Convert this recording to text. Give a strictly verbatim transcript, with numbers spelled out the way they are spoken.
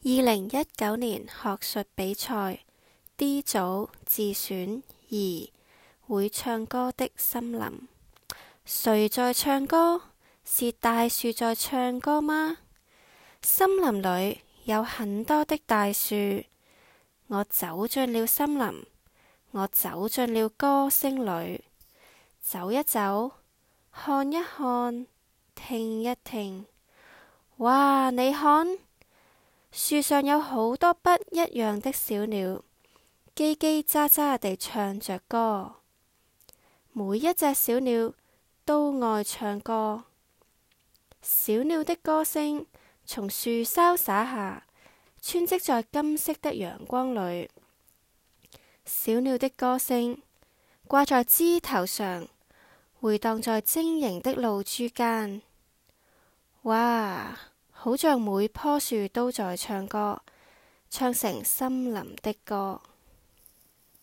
二零一九年學術比賽 D 組自選二，會唱歌的森林。誰在唱歌？是大樹在唱歌嗎？森林裏有很多的大樹，我走進了森林，我走進了歌聲裏，走一走，看一看，聽一聽。哇，你看，樹上有好多不一樣的小鳥，嘰嘰喳喳地唱着歌。每一隻小鳥都愛唱歌。小鳥的歌聲從樹梢灑下，穿織在金色的陽光裏。小鳥的歌聲掛在枝頭上，回蕩在晶瑩的露珠間。哇，好像每棵樹都在唱歌，唱成森林的歌。